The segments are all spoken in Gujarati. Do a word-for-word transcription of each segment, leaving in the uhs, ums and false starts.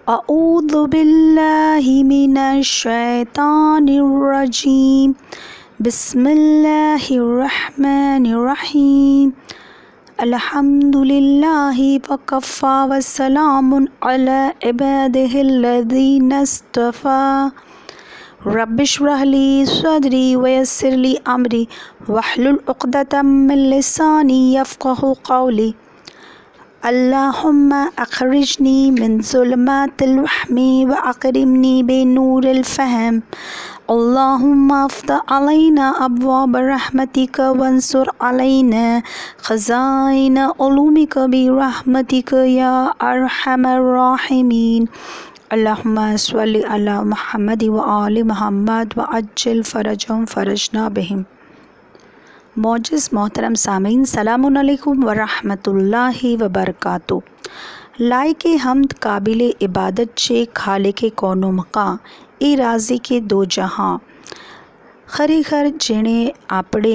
अऊज़ु बिल्लाहि मिनश शैतानिर रजीम। बिस्मिल्लाहिर रहमानिर रहीम। अल्हम्दुलिल्लाहि वकफ़ा वस्सलामुन अला इबादिहिल्लज़ीना इस्तफ़ा। रब्बिश्रह ली सदरी वयस्सिर ली अमरी वहलुल उक़दतम मिन लिसानी यफ़क़हू क़ौली। अल्लाहुम्मा अख़रिजनी मिन ज़ुलमातिल वहमी व अकरिमनी बिनूरिल फ़हम। अल्लाहुम्मा अफ़्तह अलैना अब्वाब रहमतिक वंसुर अलैना ख़ज़ाइन उलूमिक बिरहमतिक या अरहमर राहिमीन। अल्लाहुम्मा सल्लि अला मुहम्मद व आलि मुहम्मद व अज्जिल फ़रजहुम फ़रजना बिहिम। मौजिज़ मोहतरम सामीन, सलामुन अलैकुम व रहमतुल्लाहि व बरकातुहू। लायके हम्द काबिले इबादत छे खालिके कौनो मकां ए राज़ी के दो जहां। खरेखर जेणे આપણે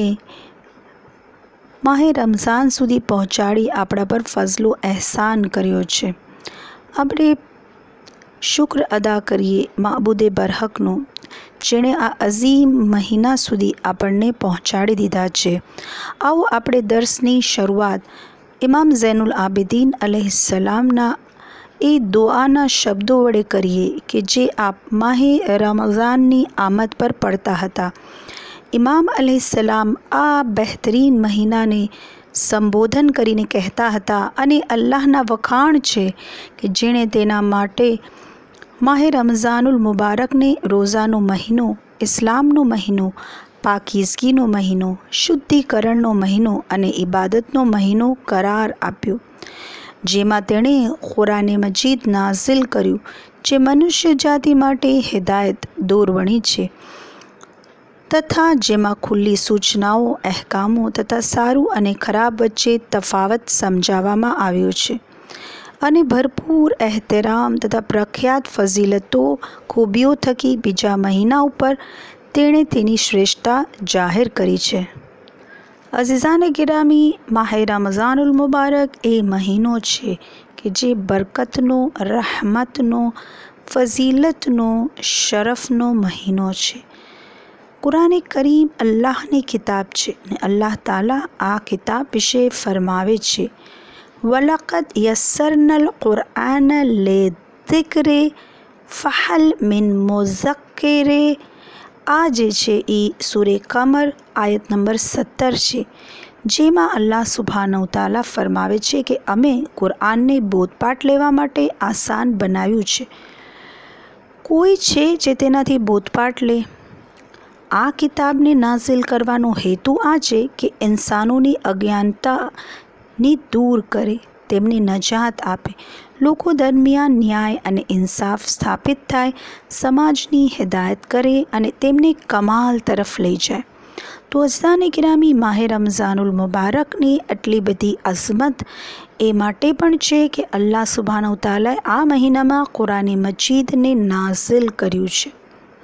માહે રમઝાન સુધી પહોંચાડી આપણા પર ફઝલો એહસાન કર્યો છે। આપણે શુક્ર અદા કરીએ માબૂદે બરહકનો, જેણે આ અઝીમ મહિના સુધી આપણને પહોંચાડી દીધા છે। આવો આપણે દર્સની શરૂઆત ઇમામ ઝૈનુલ આબિદીન અલૈહિસ્સલામના એ દુઆના શબ્દો વડે કરીએ કે જે આપ માહે રમઝાનની આમદ પર પડતા હતા। ઇમામ અલૈહિસ્સલામ આ બહેતરીન મહિનાને સંબોધન કરીને કહેતા હતા અને અલ્લાહના વખાણ છે કે જેણે તેના માટે માહે રમઝાનુલ મુબારકને રોઝાનો મહિનો, ઇસ્લામનો મહિનો, પાકીઝગીનો મહિનો, શુદ્ધિકરણનો મહિનો અને ઇબાદતનો મહિનો કરાર આપ્યો, જેમાં તેણે કુરાને મજીદ નાઝિલ કર્યું જે મનુષ્ય જાતિ માટે હિદાયત દોરવણી છે તથા જેમાં ખુલ્લી સૂચનાઓ, અહેકામો તથા સારું અને ખરાબ વચ્ચે તફાવત સમજાવવામાં આવ્યો છે અને ભરપૂર એહતરામ તથા પ્રખ્યાત ફઝીલતો ખૂબીઓ થકી બીજા મહિના ઉપર તેણે તેની શ્રેષ્ઠતા જાહેર કરી છે। અઝીઝાને ગિરામી, માહે રમઝાનુલ મુબારક એ મહિનો છે કે જે બરકતનો, રહમતનો, ફઝીલતનો, શરફનો મહિનો છે। કુરાન કરીમ અલ્લાહની કિતાબ છે અને અલ્લાહ તાલા આ કિતાબ વિશે ફરમાવે છે, વલકદ યસ્સરનલ કુરઆન લિઝિક્ર ફહલ મિન મુઝક્કિર। આ જે છે એ સૂરે કમર આયત નંબર સત્તર છે, જેમાં અલ્લાહ સુબ્હાનહુ તાલા ફરમાવે છે કે અમે કુરઆનને બોધપાઠ લેવા માટે આસાન બનાવ્યું છે। કોઈ છે જે તેનાથી બોધપાઠ લે? આ કિતાબને નાઝિલ કરવાનો હેતુ આ છે કે ઇન્સાનોની અજ્ઞાનતાની દૂર કરે, તેમને નજાત આપે, લોકો દરમિયાન ન્યાય અને ઇન્સાફ સ્થાપિત થાય, સમાજની હિદાયત કરે અને તેમને કમાલ તરફ લઈ જાય। તો અઝીઝાને ગિરામી, માહે રમઝાનુલ મુબારકની આટલી બધી અઝમત એ માટે પણ છે કે અલ્લાહ સુબ્હાનહુ તાલાએ આ મહિનામાં કુરાને મજીદને નાઝિલ કર્યું છે।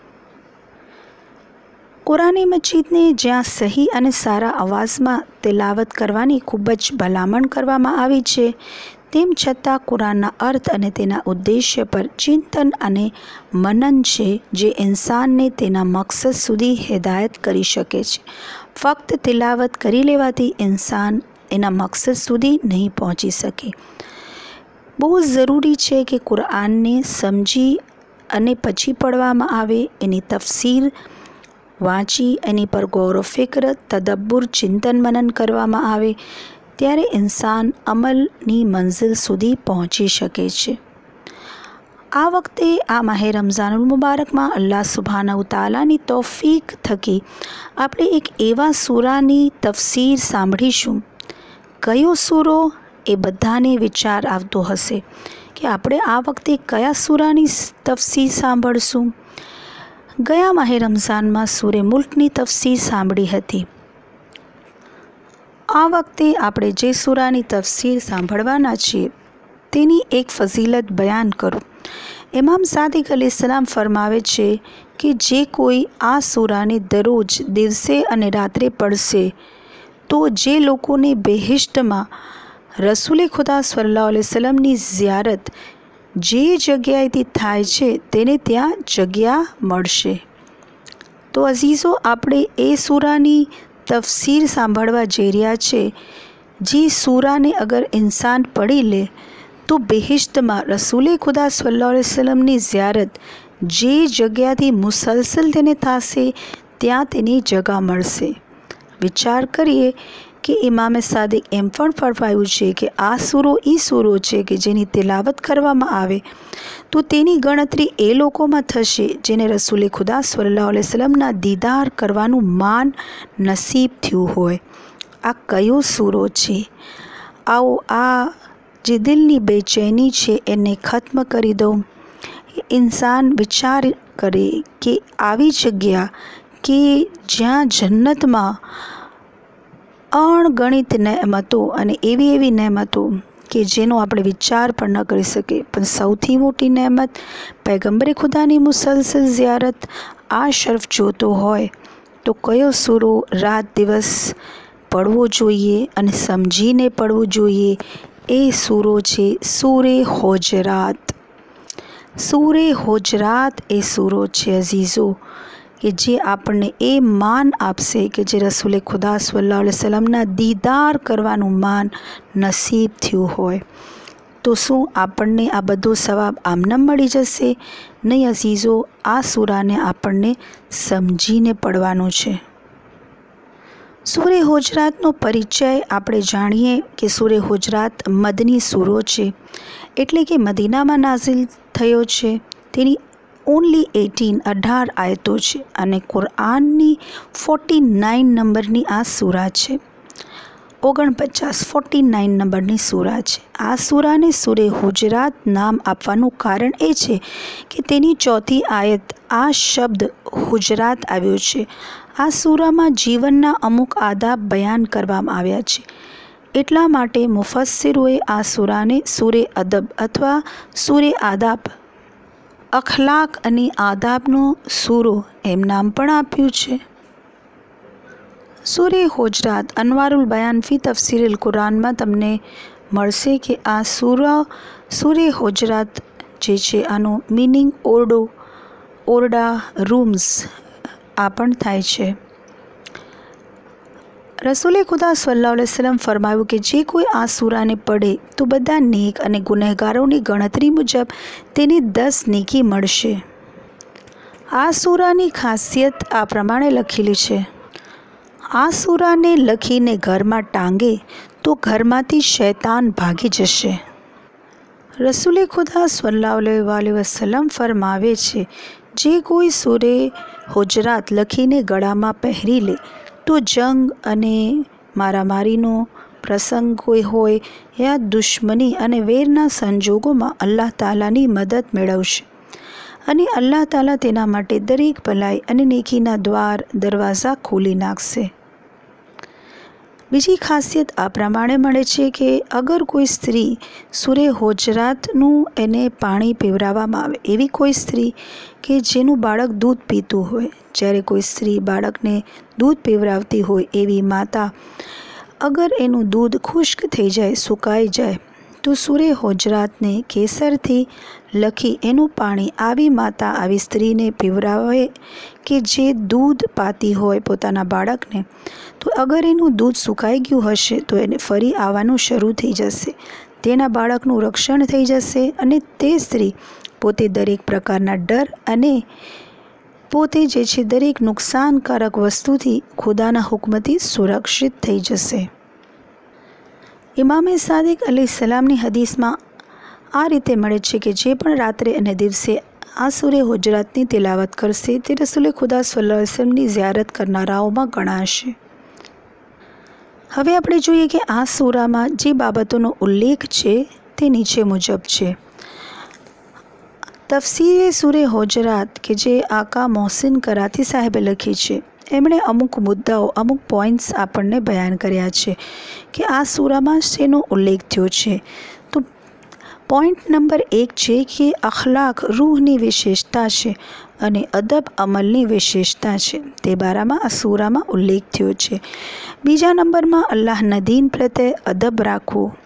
કુરાને મજીદને જ્યાં સહી અને સારા અવાજમાં તિલાવત કરવાની ખૂબ જ ભલામણ કરવામાં આવી છે, તેમ છતાં કુરાનના અર્થ અને તેના ઉદ્દેશ્ય પર ચિંતન અને મનન છે જે ઇન્સાનને તેના મકસદ સુધી હિદાયત કરી શકે છે। ફક્ત તિલાવત કરી લેવાથી ઇન્સાન એના મકસદ સુધી નહીં પહોંચી શકે। બહુ ઝરૂરી છે કે કુરાનને સમજી અને પછી પઢવામાં આવે, એની તફસીર વાંચી એની પર ગૌર ફિક્ર, તદબ્બુર, ચિંતન મનન કરવામાં આવે, ત્યારે ઇન્સાન અમલની મંઝિલ સુધી પહોંચી શકે છે। આ વખતે આ માહે રમઝાનુલ મુબારકમાં અલ્લાહ સુબ્હાનહુ તાલાની તૌફીક થકી આપણે એક એવા સૂરાની તફસીર સાંભળીશું। કયો સૂરો? એ બધાને વિચાર આવતો હશે કે આપણે આ વખતે કયા સૂરાની તફસીર સાંભળશું। ગયા માહે રમઝાનમાં સૂરે મુલ્કની તફસીર સાંભળી હતી। આ વખતે આપણે જે સૂરાની તફસીર સાંભળવાના છીએ તેની એક ફઝીલત બયાન કરું। ઇમામ સાદિક અલૈહિસ્સલામ ફરમાવે છે કે જે કોઈ આ સૂરાને દરરોજ દિવસે અને રાત્રે પઢશે તો જે લોકોને બેહિશ્તમાં રસૂલે ખુદા સલ્લલ્લાહુ અલૈહિ વસલ્લમની ઝિયારત જે જગ્યાએથી થાય છે તેને ત્યાં જગ્યા મળશે. તો અઝીઝો, આપણે એ સૂરાની તફસીર સાંભળવા જઈ રહ્યા છે. જે સૂરાને અગર ઇન્સાન પઢી લે તો બહેશ્તમાં રસૂલે ખુદા સલ્લલ્લાહુ અલૈહિ વસલ્લમની ઝિયારત જે જગ્યાથી મુસલસલ તેને થશે ત્યાં તેની જગા મળશે. વિચાર કરીએ કે ઇમામે સાદિક એમ પણ ફરમાવ્યું છે કે આ સૂરો એ સૂરો છે કે જેની તિલાવત કરવામાં આવે તો તેની ગણતરી એ લોકોમાં થશે જેને રસૂલે ખુદા સલ્લલ્લાહુ અલૈહિ વસલ્લમના દીદાર કરવાનું માન નસીબ થયું હોય. આ કયો સૂરો છે? આવો આ જે દિલની બેચેની છે એને ખત્મ કરી દઉં. ઇન્સાન વિચાર કરે કે આવી જગ્યા કે જ્યાં જન્નતમાં અણગણિત નહેમતો અને એવી એવી નહેમતો કે જેનો આપણે વિચાર પણ ન કરી શકીએ, પણ સૌથી મોટી નહેમત પૈગંબરે ખુદાની મુસલસલ ઝિયારત, આ શરફ જોતો હોય તો કયો સૂરો રાત દિવસ પડવો જોઈએ અને સમજીને પડવું જોઈએ? એ સૂરો છે સૂરે હુજરાત. સૂરે હુજરાત એ સૂરો છે અઝીઝો કે જે આપણને એ માન આપશે કે જે રસૂલે ખુદા સલ્લલ્લાહુ અલૈહિ વસલ્લમના દીદાર કરવાનું માન નસીબ થયું હોય. તો શું આપણને આ બધો સવાબ આમનામ મળી જશે? નહીં અઝીઝો, આ સૂરાને આપણને સમજીને પડવાનું છે. સૂરે હુજરાતનો પરિચય આપણે જાણીએ કે સૂરે હુજરાત મદની સૂરો છે, એટલે કે મદીનામાં નાઝિલ થયો છે. તેની ઓનલી એટીન અઢાર આયતો છે અને કુરઆનની ફોર્ટી નાઇન નંબરની આ સૂરા છે. ઓગણપચાસ ફોર્ટી નાઇન નંબરની સૂરા છે. આ સૂરાને સૂરે હુજરાત નામ આપવાનું કારણ એ છે કે તેની ચોથી આયત આ શબ્દ હુજરાત આવ્યો છે. આ સૂરામાં જીવનના અમુક આદાબ બયાન કરવામાં આવ્યા છે. એટલા માટે મુફસ્સિરોએ આ સૂરાને સૂરે અદબ અથવા સૂરે આદાબ, અખલાક અને આદાબનો સૂરો એમ નામ પણ આપ્યું છે. સૂરે હુજરાત અનવારુલ બયાન ફી તફસીરિલ કુરાનમાં તમને મળશે કે આ સૂરા સૂરે હુજરાત જે છે આનો મિનિંગ ઓરડો, ઓરડા, રૂમ્સ આ પણ થાય છે. રસૂલે ખુદા સલ્લલ્લાહુ અલૈહિ વસલ્લમ ફરમાવ્યું કે જે કોઈ આ સૂરાને પડે તો બધા નેક અને ગુનેગારોની ગણતરી મુજબ તેને દસ નેકી મળશે. આ સૂરાની ખાસિયત આ પ્રમાણે લખેલી છે: આ સૂરાને લખીને ઘરમાં ટાંગે તો ઘરમાંથી શૈતાન ભાગી જશે. રસૂલે ખુદા સલ્લલ્લાહુ અલૈહિ વસલ્લમ ફરમાવે છે, જે કોઈ સૂરે હુજરાત લખીને ગળામાં પહેરી લે તો જંગ અને મારામારીનો પ્રસંગ કોઈ હોય યા દુશ્મની અને વેરના સંજોગોમાં અલ્લાહ તાલાની મદદ મેળવશે અને અલ્લાહ તાલા તેના માટે દરેક ભલાઈ અને નેકીના દ્વાર દરવાજા ખોલી નાખશે. બીજી ખાસિયત આ પ્રમાણે મળે છે કે અગર કોઈ સ્ત્રી સૂરે હુજરાતનું એને પાણી પીવડાવવામાં આવે, એવી કોઈ સ્ત્રી કે જેનું બાળક દૂધ પીતું હોય, જ્યારે કોઈ સ્ત્રી બાળકને દૂધ પીવડાવતી હોય એવી માતા અગર એનું દૂધ ખુશ્ક થઈ જાય, સુકાઈ જાય, તો સૂરે હુજરાતને કેસરથી લખી એનું પાણી આવી માતા આવી સ્ત્રીને પીવડાવે કે જે દૂધ પાતી હોય પોતાના બાળકને, તો અગર એનું દૂધ સુકાઈ ગયું હશે તો એને ફરી આવવાનું શરૂ થઈ જશે, તેના બાળકનું રક્ષણ થઈ જશે અને તે સ્ત્રી પોતે દરેક પ્રકારના ડર અને પોતે જે છે દરેક નુકસાનકારક વસ્તુથી ખુદાના હુકમથી સુરક્ષિત થઈ જશે. ઇમામે સાદિક અલૈહિસ્સલામની હદીસમાં આ રીતે મળે છે કે જે પણ રાત્રે અને દિવસે આ સૂરે હુજરાતની તિલાવત કરશે તે રસૂલે ખુદા સલ્લલ્લાહુ અલૈહિ વસલ્લમની ઝિયારત કરનારાઓમાં ગણાશે. હવે આપણે જોઈએ કે આ સૂરામાં જે બાબતોનો ઉલ્લેખ છે તે નીચે મુજબ છે. તફસીરે સૂરે હુજરાત કે જે આકા મોહસિન કરાતી સાહેબે લખી છે, એમણે અમુક મુદ્દાઓ, અમુક પોઈન્ટ્સ આપણને બયાન કર્યા છે કે આ સૂરામાં શેનો ઉલ્લેખ થયો છે. તો પોઈન્ટ નંબર એક છે કે અખલાક રૂહની વિશેષતા છે અને અદબ અમલની વિશેષતા છે, તે બારામાં આ સૂરામાં ઉલ્લેખ થયો છે. બીજા નંબરમાં અલ્લાહના દીન પ્રત્યે અદબ રાખવું,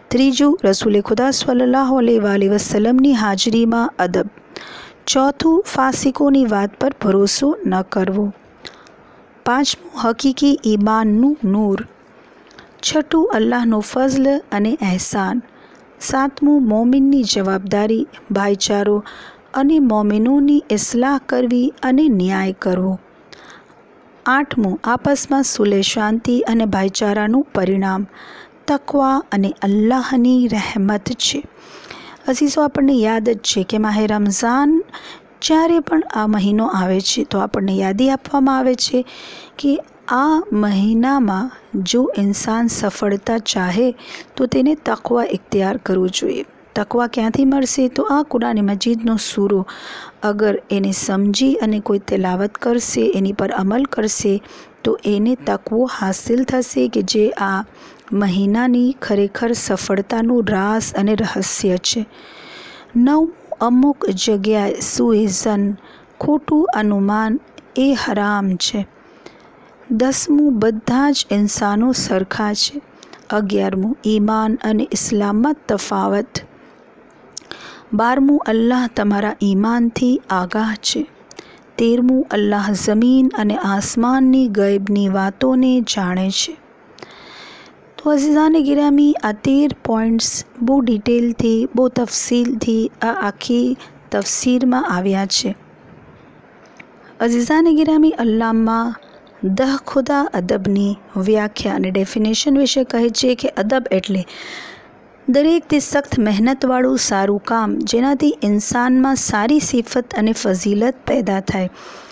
ત્રીજું, રસૂલે ખુદા સલ્લલ્લાહુ અલૈહિ વસલ્લમની હાજરીમાં અદબ. ચોથું, ફાસિકોની વાત પર ભરોસો ન કરવો. પાંચમું, હકીકી ઈમાનનું નૂર. છઠ્ઠું, અલ્લાહનો ફઝલ અને અહેસાન. સાતમું, મોમિનની જવાબદારી, ભાઈચારો અને મોમિનોની ઇસ્લાહ કરવી અને ન્યાય કરવો. આઠમું, આપસમાં સુલેહ, શાંતિ અને ભાઈચારાનું પરિણામ તકવા અને અલ્લાહની રહેમત છે. અઝીઝો, આપણને યાદ જ છે કે માહે રમઝાન જ્યારે પણ આ મહિનો આવે છે તો આપણને યાદી આપવામાં આવે છે કે આ મહિનામાં જો ઇન્સાન સફળતા ચાહે તો તેને તકવા ઇખ્તિયાર કરવું જોઈએ. તકવા ક્યાંથી મળશે? તો આ કુરાન મજીદનો સૂરો અગર એને સમજી અને કોઈ તિલાવત કરશે, એની પર અમલ કરશે તો એને તકવો હાસિલ થશે કે જે આ મહિનાની ખરેખર સફળતાનું રાઝ અને રહસ્ય છે. નવ, અમુક જગ્યાએ સુઇઝન, ખોટું અનુમાન એ હરામ છે. દસમું, બધા જ ઇન્સાનો સરખા છે. અગિયારમું, ઈમાન અને ઇસ્લામમાં તફાવત. બારમું, અલ્લાહ તમારા ઈમાનથી આગાહ છે. તેરમું, અલ્લાહ ઝમીન અને આસમાનની ગૈબની વાતોને જાણે છે. તો અઝીઝાને ગિરામી, આ તેર પોઈન્ટ્સ બહુ ડિટેલથી, બહુ તફસીલથી આ આખી તફસીરમાં આવ્યા છે. અઝીઝાને ગિરામી, અલ્લામા દહ ખુદા અદબની વ્યાખ્યા અને ડેફિનેશન વિશે કહે છે કે અદબ એટલે દરેકથી સખ્ત મહેનતવાળું સારું કામ જેનાથી ઇન્સાનમાં સારી સિફત અને ફઝીલત પેદા થાય.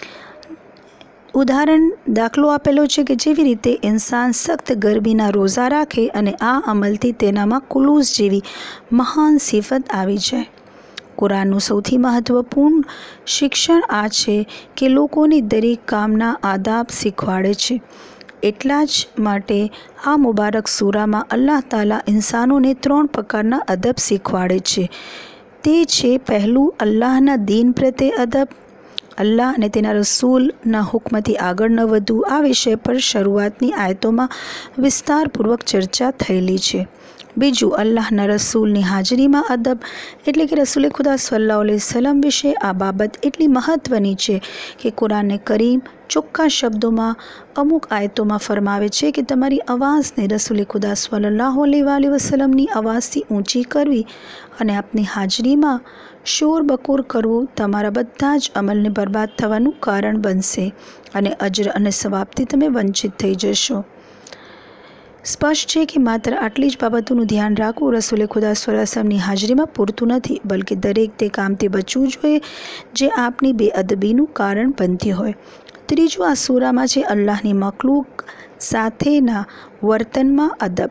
ઉદાહરણ દાખલો આપેલો છે કે જેવી રીતે ઇન્સાન સખ્ત ગરમીના રોઝા રાખે અને આ અમલથી તેનામાં કુલૂસ જેવી મહાન સિફત આવી જાય. કુરાનનું સૌથી મહત્ત્વપૂર્ણ શિક્ષણ આ છે કે લોકોને દરેક કામના આદાબ શીખવાડે છે. એટલા જ માટે આ મુબારક સૂરામાં અલ્લાહ તાલા ઇન્સાનોને ત્રણ પ્રકારના અદબ શીખવાડે છે. તે છે, પહેલું, અલ્લાહના દીન પ્રત્યે અદબ. અલ્લાહ અને તેના રસૂલના હુકમથી આગળ ન વધવું, આ વિષય પર શરૂઆતની આયતોમાં વિસ્તારપૂર્વક ચર્ચા થયેલી છે. બીજું, અલ્લાહના રસૂલની હાજરીમાં અદબ, એટલે કે રસૂલે ખુદા સલ્લલ્લાહુ અલૈહિ વસલ્લમ વિશે આ બાબત એટલી મહત્ત્વની છે કે કુરાને કરીમ ચોખ્ખા શબ્દોમાં અમુક આયતોમાં ફરમાવે છે કે તમારી અવાજને રસૂલે ખુદા સલ્લલ્લાહુ અલૈહિ વસલ્લમની અવાજથી ઊંચી કરવી અને આપની હાજરીમાં શોર બકોર કરવું તમારા બધા જ અમલને બરબાદ થવાનું કારણ બનશે અને અજર અને સવાબથી તમે વંચિત થઈ જશો. સ્પષ્ટ છે કે માત્ર આટલી જ બાબતોનું ધ્યાન રાખવું રસૂલે ખુદા સલ્લલ્લાહુ અલૈહિ વસલ્લમની હાજરીમાં પૂરતું નથી, બલ્કિ દરેક તે કામથી બચવું જોઈએ જે આપની બેઅદબીનું કારણ બનતી હોય. ત્રીજું, આ સૂરામાં છે અલ્લાહની મખલૂક સાથેના વર્તનમાં અદબ.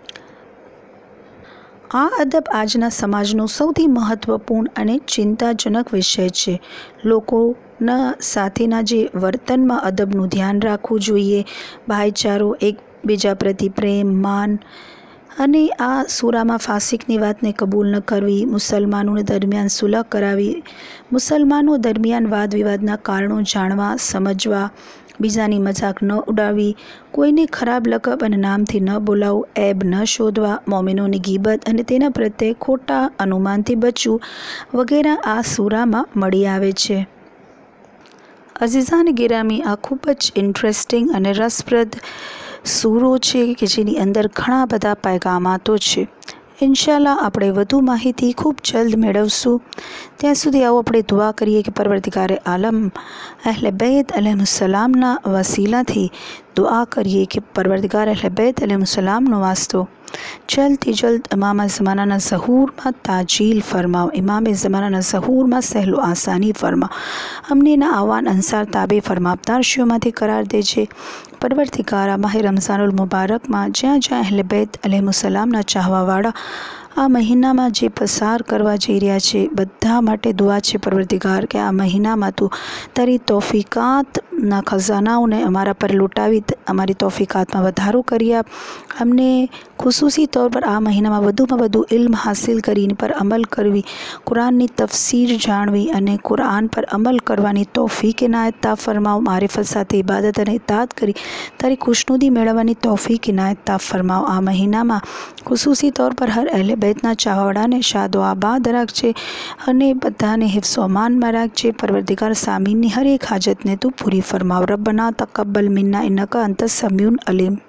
આ અદબ આજના સમાજનો સૌથી મહત્ત્વપૂર્ણ અને ચિંતાજનક વિષય છે. લોકોના સાથેના જે વર્તનમાં અદબનું ધ્યાન રાખવું જોઈએ, ભાઈચારો, એકબીજા પ્રતિ પ્રેમ, માન. અને આ સૂરામાં ફાસિકની વાતને કબૂલ ન કરવી, મુસલમાનોને દરમિયાન સુલહ કરાવી, મુસલમાનો દરમિયાન વાદ વિવાદના કારણો જાણવા સમજવા, બીજાની મજાક ન ઉડાવવી, કોઈને ખરાબ લકબ અને નામથી ન બોલાવવું, એબ ન શોધવા, મોમિનોની ગીબત અને તેના પ્રત્યે ખોટા અનુમાનથી બચવું વગેરે આ સૂરામાં મળી આવે છે. અઝીઝાન ગિરામી, આ ખૂબ જ ઇન્ટરેસ્ટિંગ અને રસપ્રદ સૂરો છે કે જેની અંદર ઘણા બધા પૈગામાતો છે. ઇન્શાલ્લાહ આપણે વધુ માહિતી ખૂબ જલ્દ મેળવશું. ત્યાં સુધી આવો આપણે દુઆ કરીએ કે પરવરદિગારે આલમ અહલે બૈત અલૈહિસ્સલામના વસીલાથી દુઆ કરીએ કે પરવરદિગાર અહલે બૈત અલૈહિસ્સલામનો વાસ્તો જલ્દથી જલ્દ ઇમામ ઝમાનાના ઝહૂરમાં તાજીલ ફરમાવ, ઇમામ ઝમાનાના ઝહૂરમાં સહેલો આસાની ફરમાવ, અમને એના આવાન અંસાર તાબે ફરમાબદારશીઓમાંથી કરાર દેજે. પરવરદિગારા માહે રમઝાનુલ મુબારકમાં જ્યાં જ્યાં અહલે બૈત અલૈહિસ્સલામના ચાહવાવાળા આ મહિનામાં જે પસાર કરવા જઈ રહ્યા છે બધા માટે દુઆ છે પરવરદિગાર કે આ મહિનામાં તું તારી તૌફીકાત ના ખજાનાઓને અમારા પર લૂંટાવી અમારી તોફીકાતમાં વધારો કરી આપ. અમને ખુसूसी તौर પર આ મહિનામાં વધુમાં વધુ ઇલ્મ હાસિલ કરીને પર અમલ કરવી, કુરાનની તફસીર જાણવી અને કુરાન પર અમલ કરવાની તૌફીક ઇનાયત તા ફરમાવો. મારિફત સાથે ઇબાદત અને ઇતાઅત કરી તારી ખુશનુદી મેળવવાની તૌફીક ઇનાયત તા ફરમાવો. આ મહિનામાં ખુसूसी તौर પર હર અહેલે બૈતના ચાહવાડાને શાદો આબાદ રાખજે અને બધાને હિફ્સ અમાનમાં રાખજે. પરવરદિગાર સામીનની હર એક હાજતને તું પૂરી ફરમાવ. રબ્બના તકબ્બલ મિન્ના ઇન્નકા અંતસ સમીઉન અલીમ.